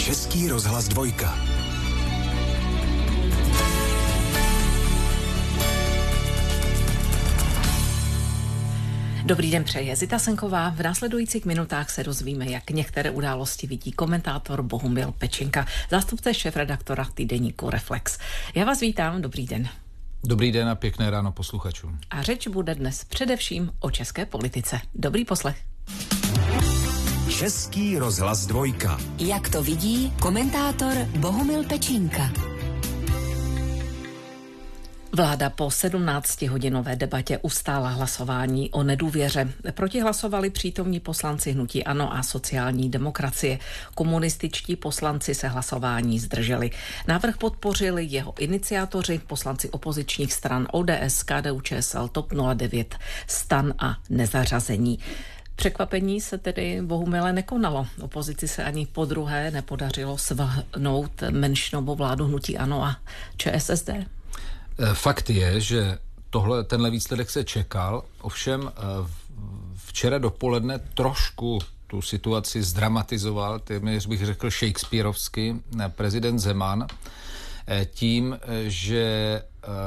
Český rozhlas 2. Dobrý den, přeje Zita Senková. V následujících minutách se dozvíme, jak některé události vidí komentátor Bohumil Pečinka, zástupce šéfredaktora týdeníku Reflex. Já vás vítám, dobrý den. Dobrý den a pěkné ráno posluchačům. A řeč bude dnes především o české politice. Dobrý poslech. Český rozhlas 2. Jak to vidí komentátor Bohumil Pečinka. Vláda po 17hodinové debatě ustála hlasování o nedůvěře. Proti hlasovali přítomní poslanci hnutí ANO a sociální demokracie. Komunističtí poslanci se hlasování zdrželi. Návrh podpořili jeho iniciátoři, poslanci opozičních stran ODS, KDU-ČSL, TOP 09, STAN a nezařazení. Překvapení se tedy Bohumile nekonalo. Opozici se ani podruhé nepodařilo svrhnout menšinovou vládu hnutí ANO a ČSSD. Fakt je, že tenhle výsledek se čekal, ovšem včera dopoledne trošku tu situaci zdramatizoval, téměř bych řekl shakespearovsky, prezident Zeman, tím, že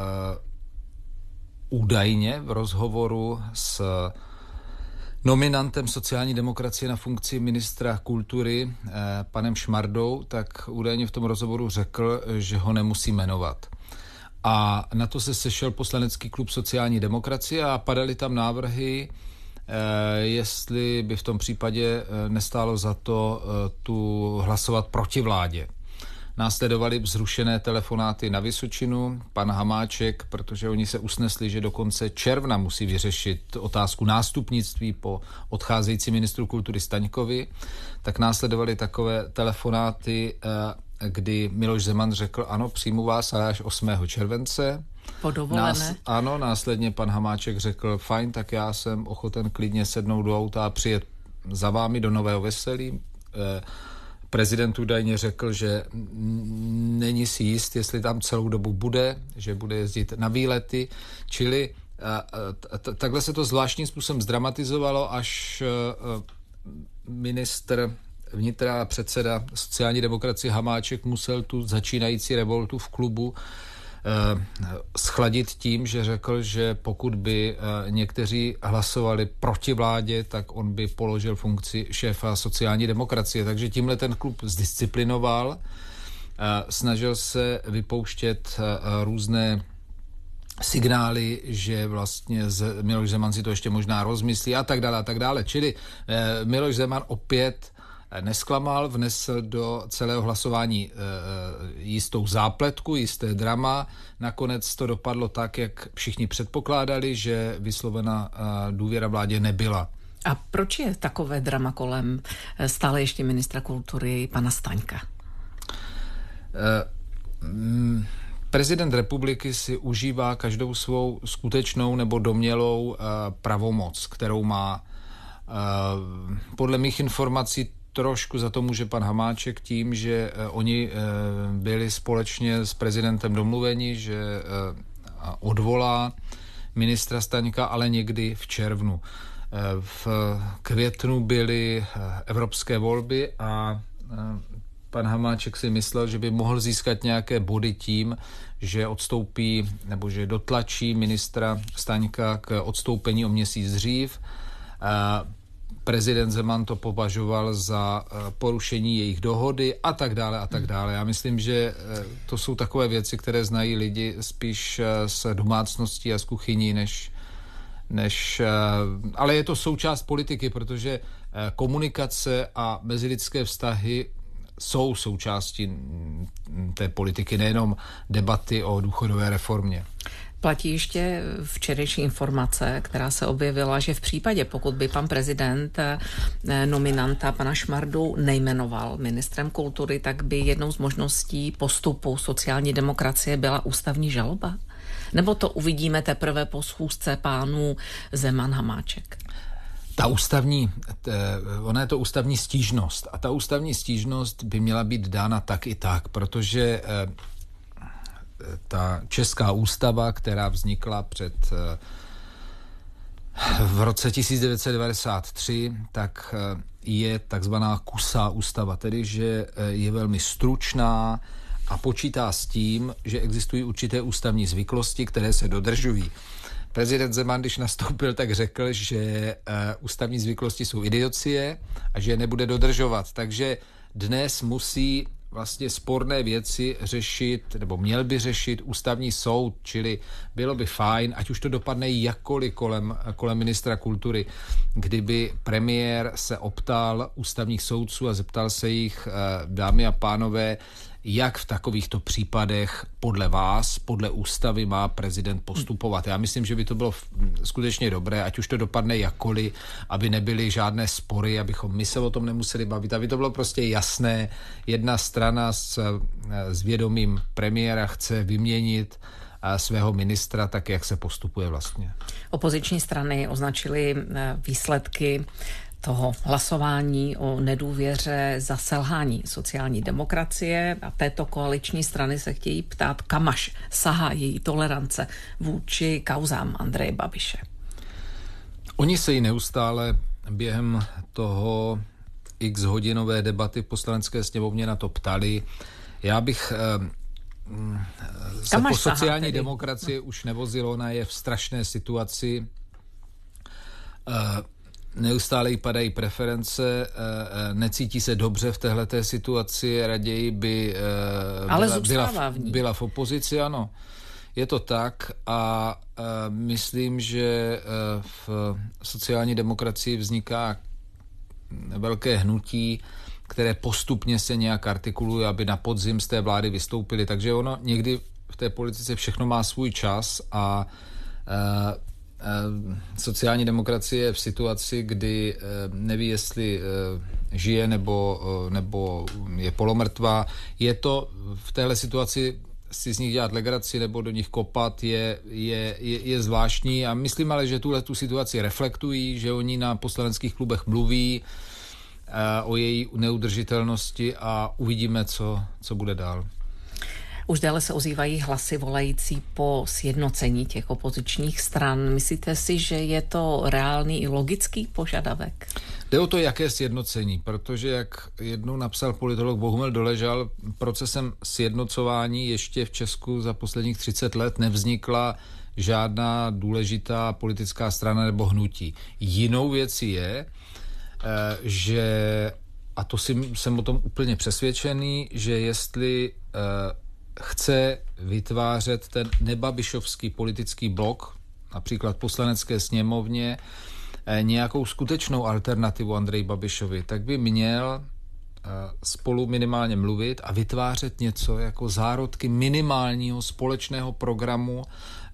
údajně v rozhovoru s nominantem sociální demokracie na funkci ministra kultury, panem Šmardou, tak údajně v tom rozhovoru řekl, že ho nemusí jmenovat. A na to se sešel poslanecký klub sociální demokracie a padaly tam návrhy, jestli by v tom případě nestálo za to tu hlasovat proti vládě. Následovaly zrušené telefonáty na Vysočinu, pan Hamáček, protože oni se usnesli, že do konce června musí vyřešit otázku nástupnictví po odcházející ministru kultury Staňkovi, tak následovaly takové telefonáty, kdy Miloš Zeman řekl, ano, přijmu vás, ale až 8. července. Po dovolené. Ano, následně pan Hamáček řekl, fajn, tak já jsem ochoten klidně sednout do auta a přijet za vámi do Nového Veselí. Prezident údajně řekl, že není si jist, jestli tam celou dobu bude, že bude jezdit na výlety, čili takhle se to zvláštním způsobem zdramatizovalo, až ministr vnitra a předseda sociální demokracie Hamáček musel tu začínající revoltu v klubu schladit tím, že řekl, že pokud by někteří hlasovali proti vládě, tak on by položil funkci šéfa sociální demokracie. Takže tímhle ten klub zdisciplinoval, snažil se vypouštět různé signály, že vlastně Miloš Zeman si to ještě možná rozmyslí a tak dále a tak dále. Čili Miloš Zeman opět nesklamal, vnesl do celého hlasování jistou zápletku, jisté drama. Nakonec to dopadlo tak, jak všichni předpokládali, že vyslovena důvěra vládě nebyla. A proč je takové drama kolem stále ještě ministra kultury pana Staňka? Prezident republiky si užívá každou svou skutečnou nebo domnělou pravomoc, kterou má. Podle mých informací trošku za to může pan Hamáček tím, že oni byli společně s prezidentem domluveni, že odvolá ministra Staňka, ale někdy v červnu. V květnu byly evropské volby a pan Hamáček si myslel, že by mohl získat nějaké body tím, že odstoupí nebo že dotlačí ministra Staňka k odstoupení o měsíc dřív. Prezident Zeman to považoval za porušení jejich dohody a tak dále a tak dále. Já myslím, že to jsou takové věci, které znají lidi spíš z domácností a z kuchyní, než ale je to součást politiky, protože komunikace a mezilidské vztahy jsou součástí té politiky, nejenom debaty o důchodové reformě. Platí ještě včerejší informace, která se objevila, že v případě, pokud by pan prezident nominanta pana Šmardu nejmenoval ministrem kultury, tak by jednou z možností postupu sociální demokracie byla ústavní žaloba? Nebo to uvidíme teprve po schůzce pánů Zeman-Hamáček? Ona je to ústavní stížnost a ta ústavní stížnost by měla být dána tak i tak, protože ta česká ústava, která vznikla v roce 1993, tak je takzvaná kusá ústava, tedy že je velmi stručná a počítá s tím, že existují určité ústavní zvyklosti, které se dodržují. Prezident Zeman, když nastoupil, tak řekl, že ústavní zvyklosti jsou idiocie a že je nebude dodržovat. Takže dnes musí vlastně sporné věci řešit, nebo měl by řešit ústavní soud, čili bylo by fajn, ať už to dopadne jakkoliv kolem ministra kultury, kdyby premiér se optal ústavních soudců a zeptal se jich, dámy a pánové, jak v takovýchto případech podle vás, podle ústavy má prezident postupovat. Já myslím, že by to bylo skutečně dobré, ať už to dopadne jakkoliv, aby nebyly žádné spory, abychom my se o tom nemuseli bavit, aby to bylo prostě jasné. Jedna strana s vědomím premiéra chce vyměnit svého ministra, tak jak se postupuje vlastně. Opoziční strany označily výsledky toho hlasování o nedůvěře za selhání sociální demokracie a této koaliční strany se chtějí ptát, kam až sahá její tolerance vůči kauzám Andreje Babiše. Oni se jí neustále během toho x-hodinové debaty v Poslanecké sněmovně na to ptali. Já bych se po sociální demokracii už nevozil, ona je v strašné situaci. Neustále jí padají preference, necítí se dobře v téhleté situaci, raději by byla v opozici, ano. Je to tak a myslím, že v sociální demokracii vzniká velké hnutí, které postupně se nějak artikuluje, aby na podzim z té vlády vystoupili. Takže ono někdy v té politice všechno má svůj čas a sociální demokracie je v situaci, kdy neví, jestli žije nebo je polomrtvá. Je to v téhle situaci si z nich dělat legraci nebo do nich kopat je zvláštní a myslím ale, že tu situaci reflektují, že oni na poslaneckých klubech mluví o její neudržitelnosti a uvidíme, co bude dál. Už déle se ozývají hlasy volající po sjednocení těch opozičních stran. Myslíte si, že je to reálný i logický požadavek? Jde o to, jaké sjednocení, protože jak jednou napsal politolog Bohumil Doležal, procesem sjednocování ještě v Česku za posledních 30 let nevznikla žádná důležitá politická strana nebo hnutí. Jinou věcí je, že, a to jsem o tom úplně přesvědčený, že jestli chce vytvářet ten nebabišovský politický blok, například v Poslanecké sněmovně, nějakou skutečnou alternativu Andreji Babišovi, tak by měl spolu minimálně mluvit a vytvářet něco jako zárodky minimálního společného programu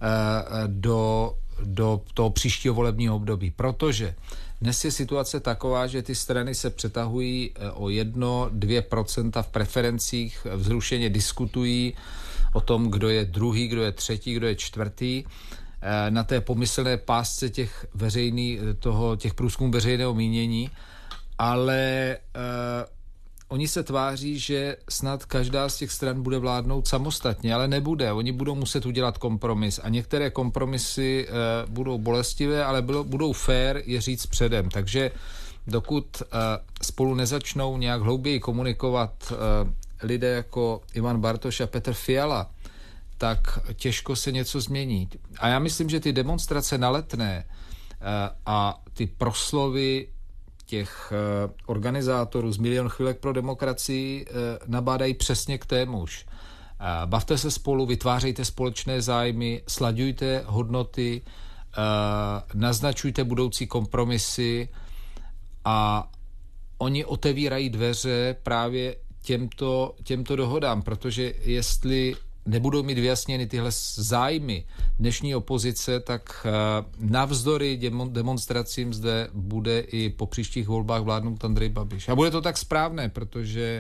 do toho příštího volebního období. Protože dnes je situace taková, že ty strany se přetahují o 1-2% v preferencích, vzrušeně diskutují o tom, kdo je druhý, kdo je třetí, kdo je čtvrtý. Na té pomyslné pásce těch průzkumů veřejného mínění, ale oni se tváří, že snad každá z těch stran bude vládnout samostatně, ale nebude. Oni budou muset udělat kompromis a některé kompromisy budou bolestivé, ale budou fair je říct předem. Takže dokud spolu nezačnou nějak hlouběji komunikovat lidé jako Ivan Bartoš a Petr Fiala, tak těžko se něco změní. A já myslím, že ty demonstrace na Letné a ty proslovy těch organizátorů z Milion chvilek pro demokracii nabádají přesně k témuž. Bavte se spolu, vytvářejte společné zájmy, slaďujte hodnoty, naznačujte budoucí kompromisy a oni otevírají dveře právě těmto dohodám, protože jestli nebudou mít vyjasněny tyhle zájmy dnešní opozice, tak navzdory demonstracím zde bude i po příštích volbách vládnout Andrej Babiš. A bude to tak správné, protože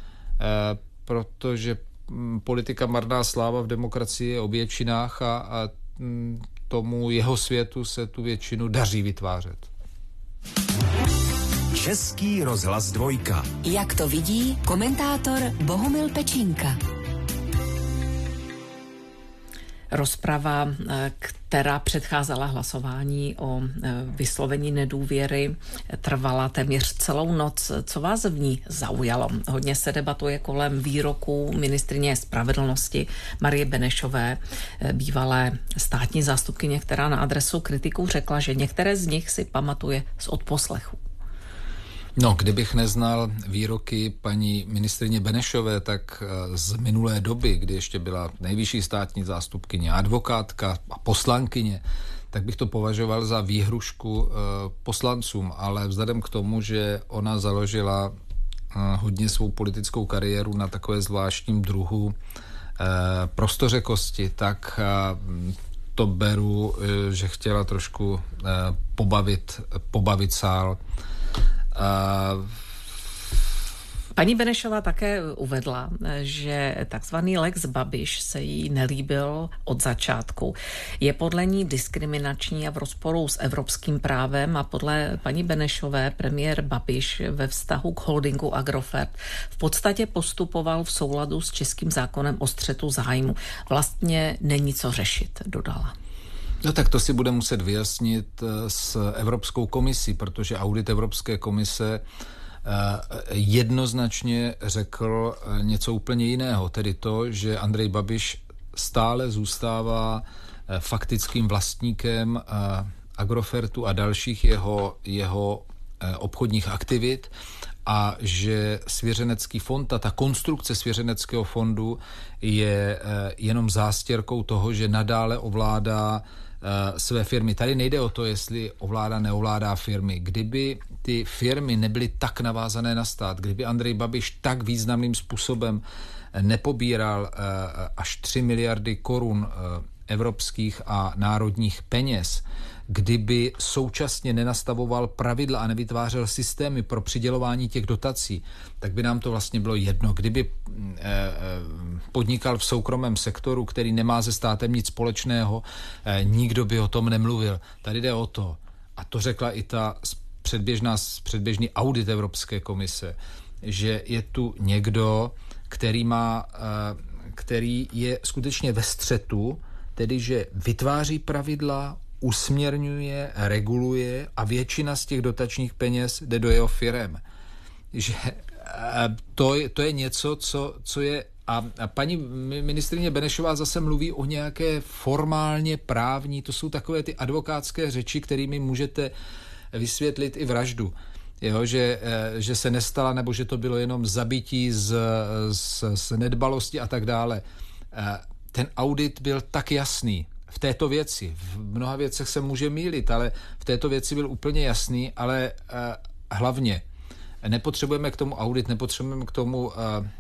politika marná sláva v demokracii je o většinách a tomu jeho světu se tu většinu daří vytvářet. Český rozhlas 2. Jak to vidí komentátor Bohumil Pečínka. Rozprava, která předcházela hlasování o vyslovení nedůvěry, trvala téměř celou noc. Co vás v ní zaujalo? Hodně se debatuje kolem výroků ministryně spravedlnosti Marie Benešové, bývalé státní zástupkyně, která na adresu kritiků řekla, že některé z nich si pamatuje z odposlechu. No, kdybych neznal výroky paní ministryně Benešové, tak z minulé doby, kdy ještě byla nejvyšší státní zástupkyně, advokátka a poslankyně, tak bych to považoval za výhrušku poslancům, ale vzhledem k tomu, že ona založila hodně svou politickou kariéru na takové zvláštním druhu prostořekosti, tak to beru, že chtěla trošku pobavit sál. Paní Benešová také uvedla, že takzvaný Lex Babiš se jí nelíbil od začátku. Je podle ní diskriminační a v rozporu s evropským právem a podle paní Benešové premiér Babiš ve vztahu k holdingu Agrofert v podstatě postupoval v souladu s českým zákonem o střetu zájmu. Vlastně není co řešit, dodala. No tak to si bude muset vyjasnit s Evropskou komisí, protože audit Evropské komise jednoznačně řekl něco úplně jiného, tedy to, že Andrej Babiš stále zůstává faktickým vlastníkem Agrofertu a dalších jeho obchodních aktivit a že svěřenecký fond a ta konstrukce svěřeneckého fondu je jenom zástěrkou toho, že nadále ovládá své firmy. Tady nejde o to, jestli ovládá, neovládá firmy. Kdyby ty firmy nebyly tak navázané na stát, kdyby Andrej Babiš tak významným způsobem nepobíral až 3 miliardy korun evropských a národních peněz, kdyby současně nenastavoval pravidla a nevytvářel systémy pro přidělování těch dotací, tak by nám to vlastně bylo jedno. Kdyby podnikal v soukromém sektoru, který nemá se státem nic společného, nikdo by o tom nemluvil. Tady jde o to, a to řekla i ta předběžný audit Evropské komise, že je tu někdo, který je skutečně ve střetu, tedy že vytváří pravidla, usměrňuje, reguluje a většina z těch dotačních peněz jde do jeho firem. Že to je něco, co je... A paní ministryně Benešová zase mluví o nějaké formálně právní, to jsou takové ty advokátské řeči, kterými můžete vysvětlit i vraždu. Jo, že se nestala, nebo že to bylo jenom zabití z nedbalosti a tak dále. Ten audit byl tak jasný v této věci. V mnoha věcech se může mýlit, ale v této věci byl úplně jasný, ale hlavně nepotřebujeme k tomu audit, nepotřebujeme k tomu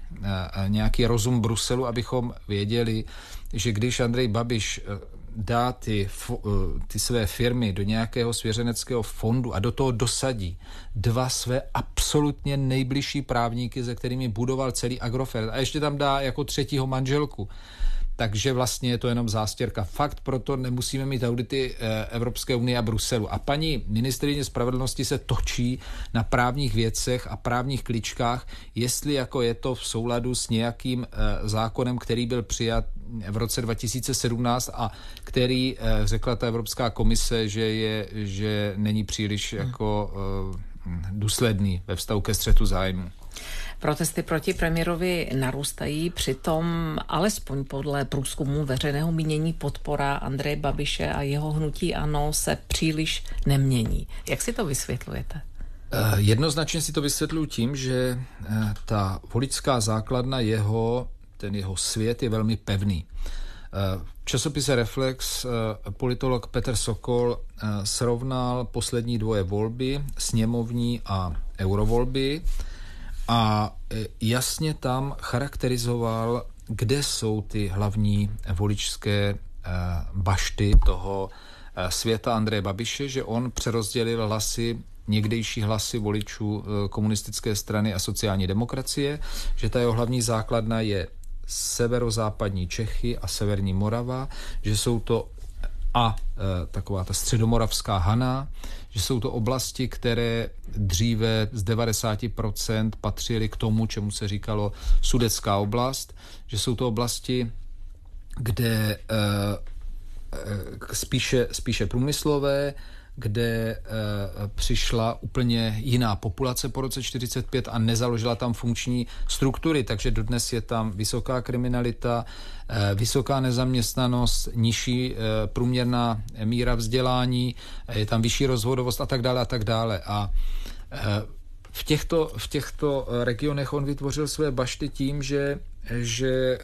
nějaký rozum Bruselu, abychom věděli, že když Andrej Babiš dá ty své firmy do nějakého svěřeneckého fondu a do toho dosadí 2 své absolutně nejbližší právníky, se kterými budoval celý Agrofert a ještě tam dá jako 3. manželku, takže vlastně je to jenom zástěrka. Fakt, proto nemusíme mít audity Evropské unie a Bruselu. A paní ministryně spravedlnosti se točí na právních věcech a právních kličkách, jestli jako je to v souladu s nějakým zákonem, který byl přijat v roce 2017 a který řekla ta Evropská komise, že není příliš jako důsledný ve vztahu ke střetu zájmu. Protesty proti premiérovi narůstají, přitom alespoň podle průzkumu veřejného mínění podpora Andreje Babiše a jeho hnutí ANO se příliš nemění. Jak si to vysvětlujete? Jednoznačně si to vysvětluji tím, že ta voličská základna ten jeho svět je velmi pevný. V časopise Reflex politolog Petr Sokol srovnal poslední 2 volby, sněmovní a eurovolby, a jasně tam charakterizoval, kde jsou ty hlavní voličské bašty toho světa Andreje Babiše, že on přerozdělil někdejší hlasy voličů komunistické strany a sociální demokracie, že ta jeho hlavní základna je severozápadní Čechy a severní Morava, že jsou to taková ta středomoravská Haná, že jsou to oblasti, které dříve z 90% patřily k tomu, čemu se říkalo Sudetská oblast, že jsou to oblasti, kde spíše průmyslové, kde přišla úplně jiná populace po roce 1945 a nezaložila tam funkční struktury, takže dodnes je tam vysoká kriminalita, vysoká nezaměstnanost, nižší průměrná míra vzdělání, je tam vyšší rozvodovost a tak dále a tak dále. A v těchto regionech on vytvořil své bašty tím, že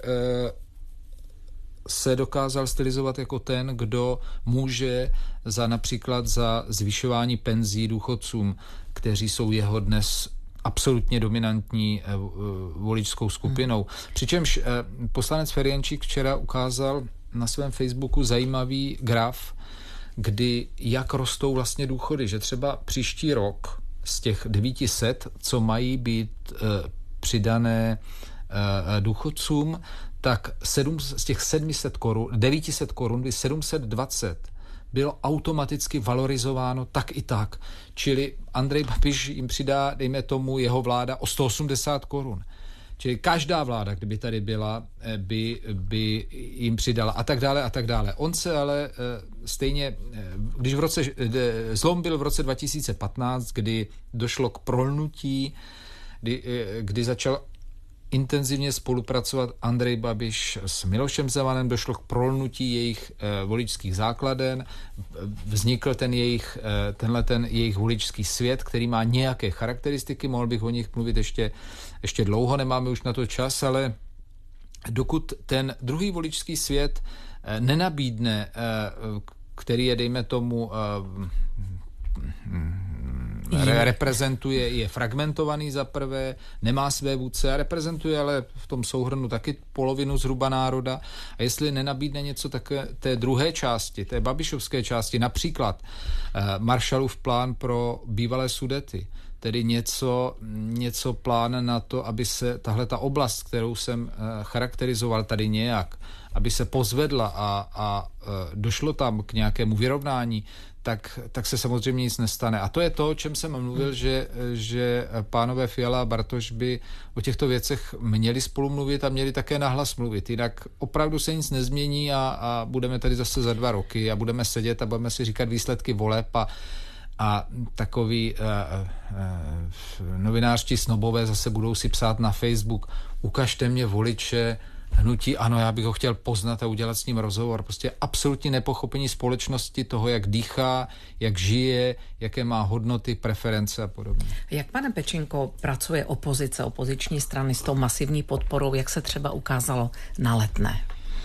se dokázal stylizovat jako ten, kdo může například za zvyšování penzí důchodcům, kteří jsou jeho dnes absolutně dominantní voličskou skupinou. Přičemž poslanec Ferjenčík včera ukázal na svém Facebooku zajímavý graf, kdy jak rostou vlastně důchody, že třeba příští rok z těch 900, co mají být přidané důchodcům, tak z těch 900 korun by 720 bylo automaticky valorizováno tak i tak. Čili Andrej Babiš jim přidá, dejme tomu, jeho vláda o 180 korun. Čili každá vláda, kdyby tady byla, by jim přidala a tak dále a tak dále. On se ale stejně, když zlom byl v roce 2015, kdy došlo k prolnutí, kdy začal intenzivně spolupracovat Andrej Babiš s Milošem Zemanem, došlo k prolnutí jejich voličských základen, vznikl tenhle jejich voličský svět, který má nějaké charakteristiky, mohl bych o nich mluvit ještě dlouho, nemáme už na to čas, ale dokud ten druhý voličský svět nenabídne, který je, dejme tomu, reprezentuje, je fragmentovaný za prvé, nemá své vůdce a reprezentuje ale v tom souhrnu taky polovinu zhruba národa. A jestli nenabídne něco také té druhé části, té babišovské části, například Marshallův plán pro bývalé Sudety, tedy něco plán na to, aby se tahle ta oblast, kterou jsem charakterizoval tady nějak, aby se pozvedla a došlo tam k nějakému vyrovnání, tak se samozřejmě nic nestane. A to je to, o čem jsem mluvil, že pánové Fiala a Bartoš by o těchto věcech měli spolu mluvit a měli také nahlas mluvit. Jinak opravdu se nic nezmění a budeme tady zase za 2 roky a budeme sedět a budeme si říkat výsledky voleb a takový novinářští snobové zase budou si psát na Facebook: ukažte mě voliče hnutí ANO, já bych ho chtěl poznat a udělat s ním rozhovor. Prostě absolutní nepochopení společnosti, toho, jak dýchá, jak žije, jaké má hodnoty, preference a podobně. Jak, pane Pečinko, pracuje opozice, opoziční strany s tou masivní podporou, jak se třeba ukázalo na Letné?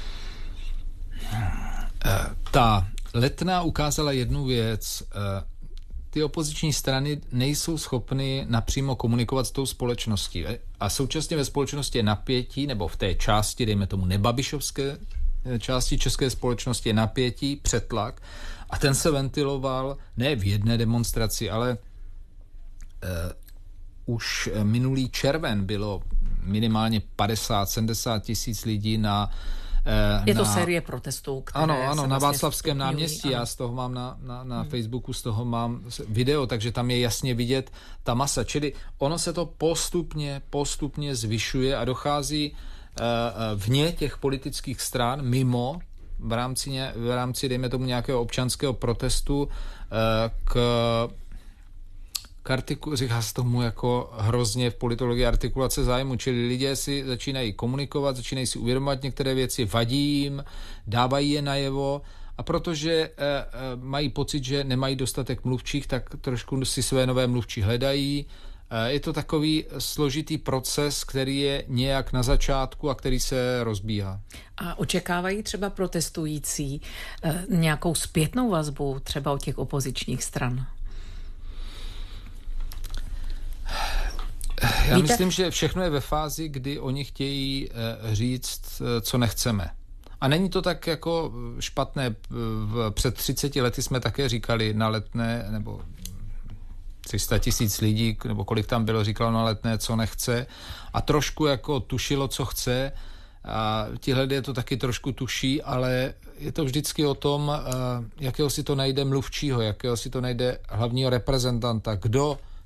Ta Letná ukázala jednu věc. Ty opoziční strany nejsou schopny napřímo komunikovat s tou společností. A současně ve společnosti je napětí, nebo v té části, dejme tomu nebabišovské části české společnosti je napětí, přetlak. A ten se ventiloval ne v jedné demonstraci, ale už minulý červen bylo minimálně 50-70 tisíc lidí je to série protestů, které ano, se na vlastně Václavském náměstí. Já z toho mám na Facebooku, z toho mám video, takže tam je jasně vidět ta masa. Čili ono se to postupně zvyšuje a dochází vně těch politických stran, mimo, v rámci dejme tomu nějakého občanského protestu říká se tomu jako hrozně v politologii artikulace zájmu, čili lidé si začínají komunikovat, začínají si uvědomovat některé věci, vadí jim, dávají je najevo a protože mají pocit, že nemají dostatek mluvčích, tak trošku si své nové mluvčí hledají. Je to takový složitý proces, který je nějak na začátku a který se rozbíhá. A očekávají třeba protestující nějakou zpětnou vazbu třeba od těch opozičních stran? Já myslím, že všechno je ve fázi, kdy oni chtějí říct, co nechceme. A není to tak jako špatné. Před 30 lety jsme také říkali na Letné, nebo 300 tisíc lidí, nebo kolik tam bylo, říkalo na Letné, co nechce. A trošku jako tušilo, co chce. A tihle lidé to taky trošku tuší, ale je to vždycky o tom, jakého si to najde mluvčího, jakého si to najde hlavního reprezentanta, kdo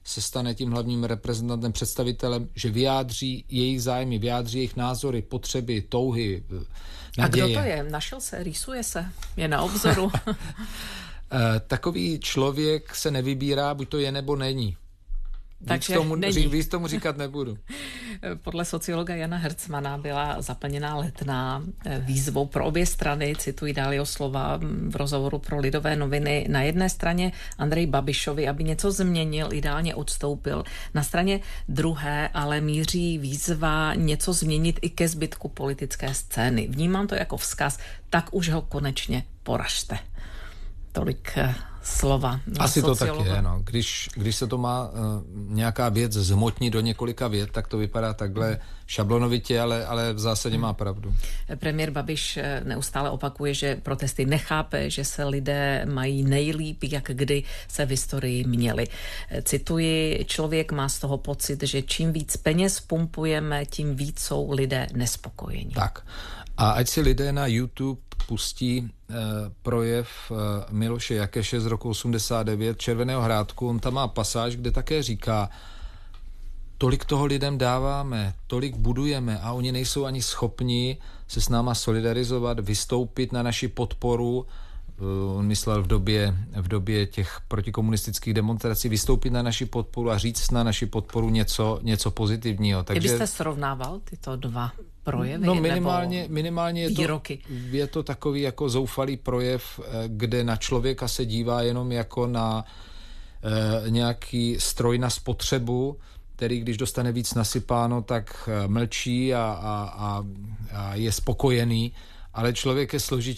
se stane tím hlavním reprezentantem, představitelem, že vyjádří jejich zájmy, vyjádří jejich názory, potřeby, touhy, naděje. A kdo to je? Našel se? Rýsuje se? Je na obzoru? Takový člověk se nevybírá, buď to je, nebo není. Víc tomu říkat nebudu. Podle sociologa Jana Hercmana byla zaplněná Letná výzvou pro obě strany, cituji dál jeho slova v rozhovoru pro Lidové noviny. Na jedné straně Andrej Babišovi, aby něco změnil, ideálně odstoupil. Na straně druhé ale míří výzva něco změnit i ke zbytku politické scény. Vnímám to jako vzkaz, tak už ho konečně poražte. Tolik slova. Asi sociologa. To tak je, no. Když se to má nějaká věc zhmotnit do několika vět, tak to vypadá takhle šablonovitě, ale v zásadě má pravdu. Premiér Babiš neustále opakuje, že protesty nechápe, že se lidé mají nejlíp, jak kdy se v historii měli. Cituji, člověk má z toho pocit, že čím víc peněz pumpujeme, tím víc jsou lidé nespokojení. Tak. A ať si lidé na YouTube pustí projev Miloše Jakeše z roku 89, Červeného hrádku, on tam má pasáž, kde také říká, tolik toho lidem dáváme, tolik budujeme a oni nejsou ani schopni se s náma solidarizovat, vystoupit na naši podporu, on myslel v době těch protikomunistických demonstrací, vystoupit na naši podporu a říct na naši podporu něco pozitivního. Takže byste srovnával tyto dva projevy? No minimálně je to takový jako zoufalý projev, kde na člověka se dívá jenom jako na nějaký stroj na spotřebu, který když dostane víc nasypáno, tak mlčí a je spokojený, ale člověk je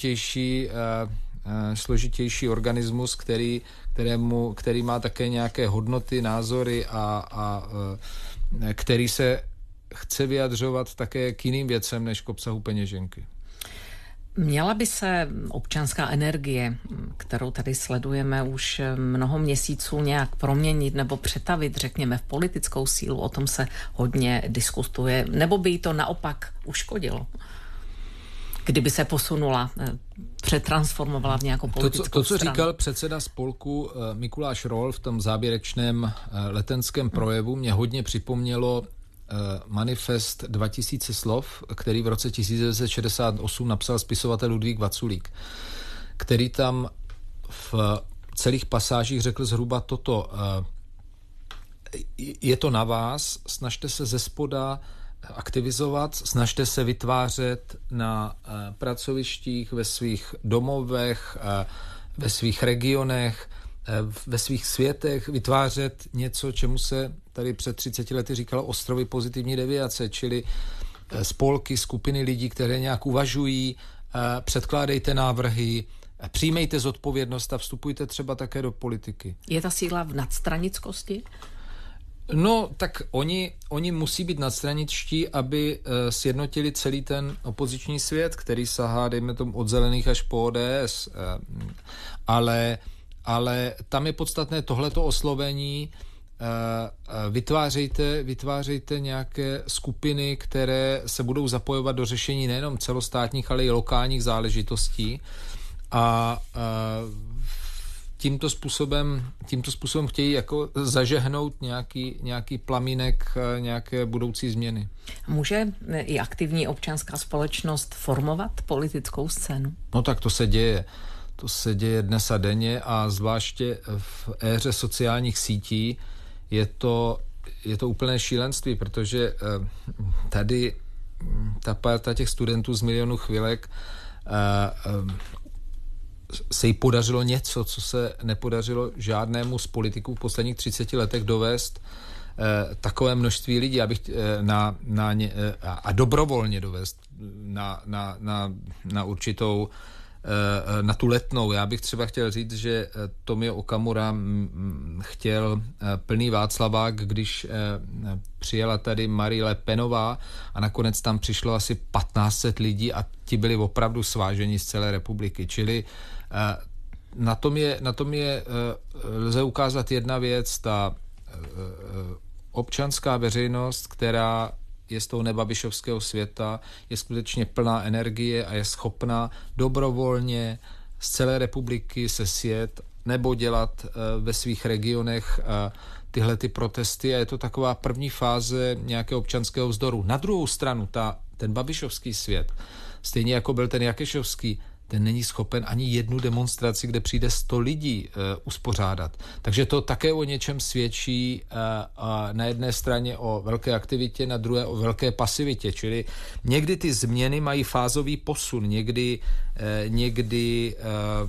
složitější organismus, který má také nějaké hodnoty, názory a který se chce vyjadřovat také k jiným věcem než k obsahu peněženky. Měla by se občanská energie, kterou tady sledujeme už mnoho měsíců, nějak proměnit nebo přetavit, řekněme, v politickou sílu? O tom se hodně diskutuje. Nebo by jí to naopak uškodilo? Kdyby se posunula, přetransformovala v nějakou politickou to, co říkal předseda spolku Mikuláš Rohl v tom závěrečném letenském projevu, mě hodně připomnělo manifest 2000 slov, který v roce 1968 napsal spisovatel Ludvík Vaculík, který tam v celých pasážích řekl zhruba toto. Je to na vás, snažte se zespoda aktivizovat, snažte se vytvářet na pracovištích, ve svých domovech, ve svých regionech, ve svých světech, vytvářet něco, čemu se tady před 30 lety říkalo ostrovy pozitivní deviace, čili spolky, skupiny lidí, které nějak uvažují, předkládejte návrhy, přijmejte zodpovědnost a vstupujte třeba také do politiky. Je ta síla v nadstranickosti? No, tak oni musí být nadstraničtí, aby sjednotili celý ten opoziční svět, který sahá, dejme tomu, od zelených až po ODS. Ale tam je podstatné tohleto oslovení. Vytvářejte nějaké skupiny, které se budou zapojovat do řešení nejenom celostátních, ale i lokálních záležitostí. A tímto způsobem chtějí jako zažehnout nějaký plamínek nějaké budoucí změny. Může i aktivní občanská společnost formovat politickou scénu? No tak to se děje. To se děje dnes a denně a zvláště v éře sociálních sítí je to úplné šílenství, protože tady ta parta těch studentů z Milionu chvilek se jí podařilo něco, co se nepodařilo žádnému z politiků v posledních 30 letech dovést takové množství lidí, a dobrovolně dovést na určitou na tu Letnou. Já bych třeba chtěl říct, že Tomio Okamura chtěl plný Václavák, když přijela tady Marie Le Penová a nakonec tam přišlo asi 1500 lidí a ti byli opravdu sváženi z celé republiky. Čili na tom je lze ukázat jedna věc, ta občanská veřejnost, která je z toho nebabišovského světa, je skutečně plná energie a je schopná dobrovolně z celé republiky se sjet nebo dělat ve svých regionech tyhle ty protesty a je to taková první fáze nějakého občanského vzdoru. Na druhou stranu ten babišovský svět, stejně jako byl ten jakešovský, ten není schopen ani jednu demonstraci, kde přijde 100 lidí uspořádat. Takže to také o něčem svědčí na jedné straně o velké aktivitě, na druhé o velké pasivitě. Čili někdy ty změny mají fázový posun, někdy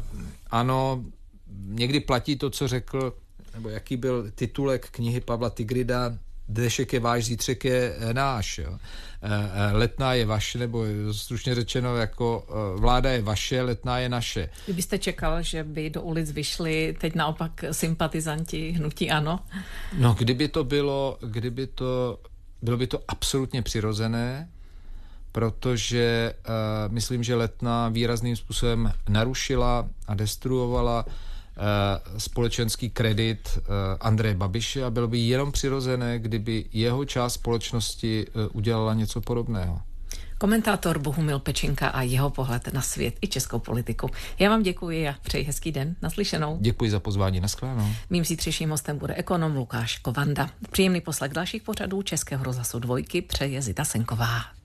platí to, co řekl, nebo jaký byl titulek knihy Pavla Tigrida, dnešek je váš, zítřek je náš. Jo. Letná je vaše, nebo stručně řečeno, jako vláda je vaše, Letná je naše. Kdybyste čekal, že by do ulic vyšli teď naopak sympatizanti hnutí ANO? No, bylo by to absolutně přirozené, protože myslím, že Letná výrazným způsobem narušila a destruovala společenský kredit Andreje Babiše a bylo by jenom přirozené, kdyby jeho část společnosti udělala něco podobného. Komentátor Bohumil Pečinka a jeho pohled na svět i českou politiku. Já vám děkuji a přeji hezký den. Naslyšenou. Děkuji za pozvání. Naschledanou. Mým zítřejším hostem bude ekonom Lukáš Kovanda. Příjemný poslech dalších pořadů Českého rozhlasu 2 přeje Zita Senková.